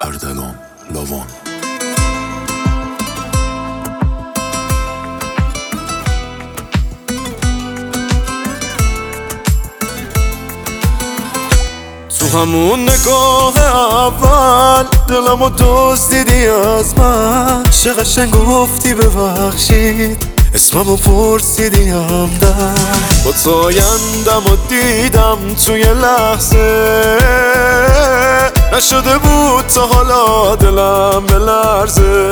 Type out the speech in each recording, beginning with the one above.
اردلان لاوان. تو همون نگاه اول دلمو دزدیدی از من، چه قشنگ گفتی ببخشید، اسممو پرسیدی همدم. با تو آیندمو دیدم توی لحظه، نشده بود تا حالا دلم بلرزه.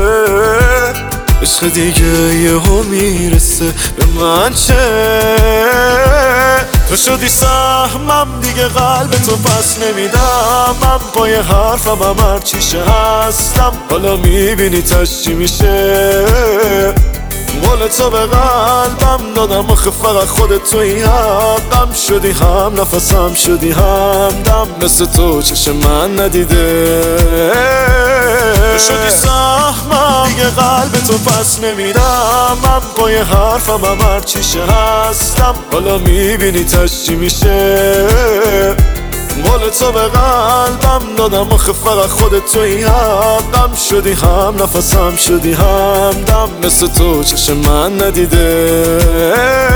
عشق دیگه یهو میرسه به من، چه تو شدی سهمم دیگه قلب تو پس نمیدم. من پای حرفم هرچیشه هستم، حالا میبینی تش چی میشه. مال تو به قلبم دادم آخه فقط خودت توی حقم. شدی هم نفسم شدی هم دم، مثل تو چشم من ندیده. تو شدی سهمم دیگه قلب تو پس نمیدم. من پای حرفم هرچیشه هستم، حالا میبینی تش چی میشه. مال تو به قلبم دادم آخه فقط خودت توی حقم. شدی هم نفسم شدی هم دم، مثل تو چشم من ندیده.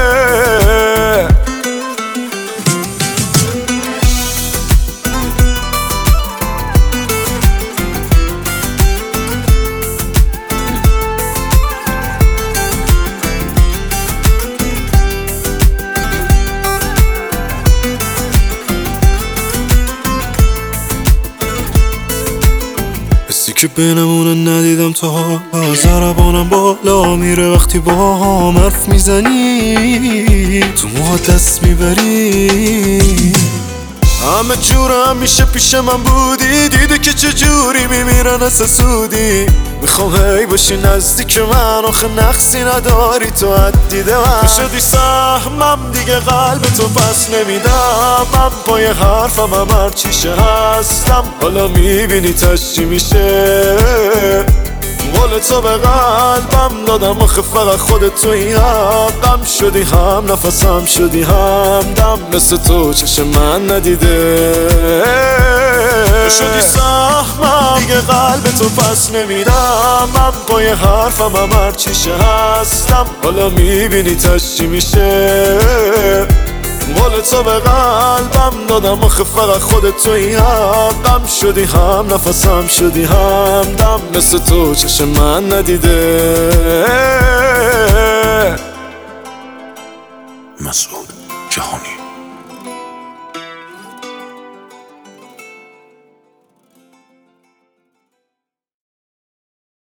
حسی که بینمونه ندیدم تا حالا، ضربانم بالا میره وقتی با هم حرف میزنی، تو موها دست میبری. همه جورم میشه پیش من بودی، دیده که چجوری میمیرن از سودی. میخوام هی باشی نزدیک من، آخه نقصی نداری تو دیده من. شدی سهمم دیگه قلب تو پس نمیدم. من پای حرفم هرچیشه هستم، حالا میبینی تش چی میشه. مال تو به قلبم دادم آخه فقط خودت توی حقم. شدی هم نفسم شدی هم دم، مثل تو چشم من ندیده. تو شدی سهمم دیگه قلب تو پس نمیدم. من پای حرفم هرچیشه هستم، حالا میبینی تش چی میشه. مال تو به قلبم دادم آخه فقط خودت توی حقم. شدی هم نفسم شدی هم دم، مثل تو چشم من ندیده. مسعود جهانی.